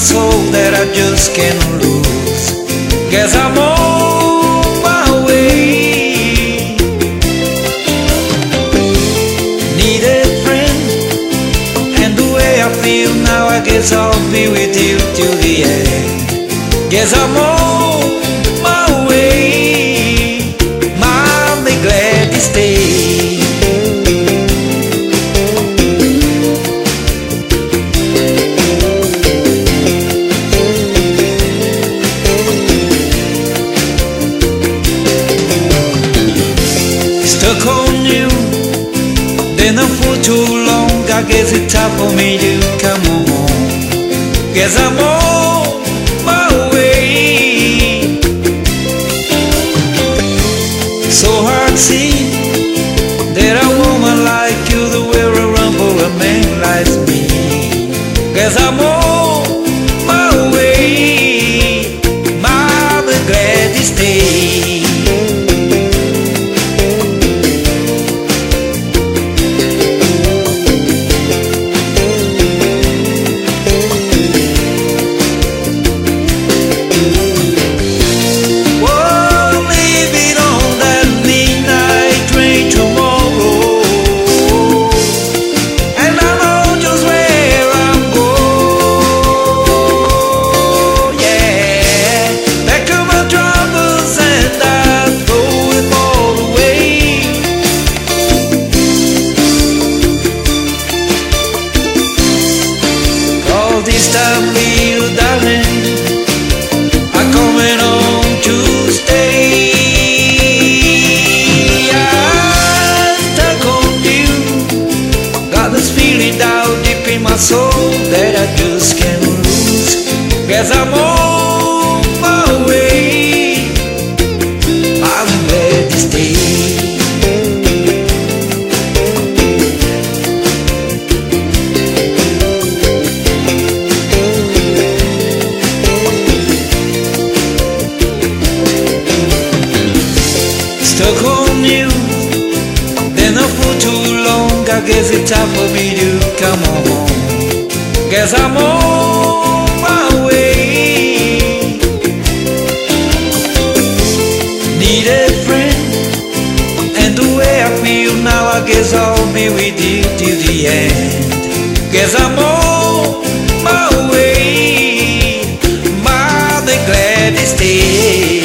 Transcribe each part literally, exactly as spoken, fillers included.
soul that I just can't lose. Guess I'm on my way. Need a friend, and the way I feel now, I guess I'll be with you till the end. Guess I'm on my way. Mommy, glad to stay. Stuck on you, been up for too long. I guess it's time for me to come home. Guess I'm on my way. So hard to see that a woman like you, the way I run for a man like me. Guess I'm on my way. Mama, glad to stay. This time, little darling, I'm coming home to stay. I'm stuck on you, got this feeling down deep in my soul that I just can't lose. Guess I'm on my way. I'm glad to stay. Stuck on you, been up for too long. I guess it's time for me to come home. Guess I'm on my way. Need a friend, and the way I feel now, I guess I'll be with you till the end. Guess I'm on my way. Mother, glad to stay.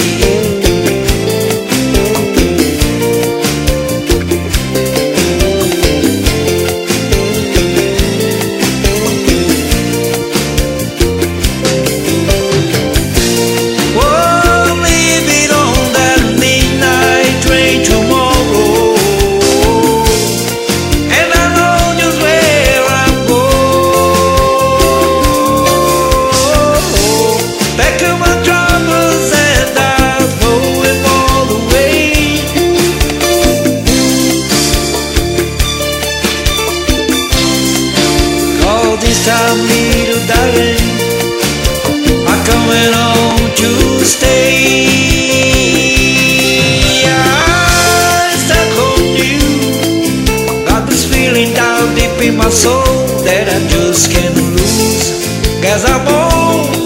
This time, little darling, I'm coming home to stay. I'm stuck on you, got this feeling down deep in my soul that I just can't lose. Guess I'm on